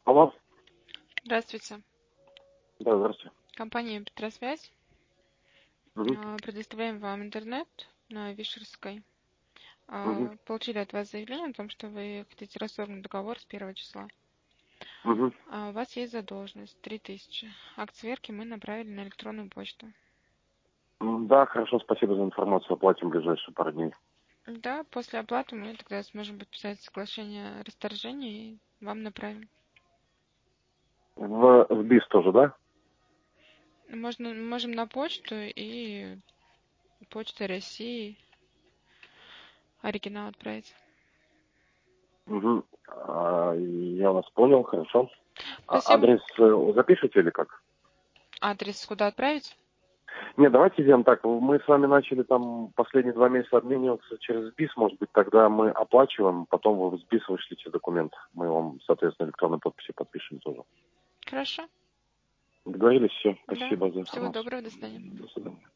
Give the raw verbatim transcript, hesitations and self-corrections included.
Алло. Здравствуйте. Да, здравствуйте. Компания Петросвязь. Угу. А, Предоставляем вам интернет на Вишерской. Угу. А, Получили от вас заявление о том, что вы хотите расторгнуть договор с первого числа. Угу. А У вас есть задолженность три тысячи. Акт сверки мы направили на электронную почту. Да, хорошо, спасибо за информацию. Оплатим в ближайшие пару дней. Да, после оплаты мы тогда сможем подписать соглашение о расторжении и вам направим. В, в БИС тоже, да? Можно, можем на почту и почта России оригинал отправить. Угу. А, я вас понял, хорошо. А Спасибо. адрес э, запишите или как? Адрес куда отправить? Не, давайте сделаем так. Мы с вами начали там последние два месяца обмениваться через БИС. Может быть, тогда мы оплачиваем, потом вы в БИС вышлите документ. Мы вам, соответственно, электронной подписи подпишем тоже. Хорошо. Договорились? Все. Да. Спасибо за Всего информацию. доброго. До свидания. До свидания.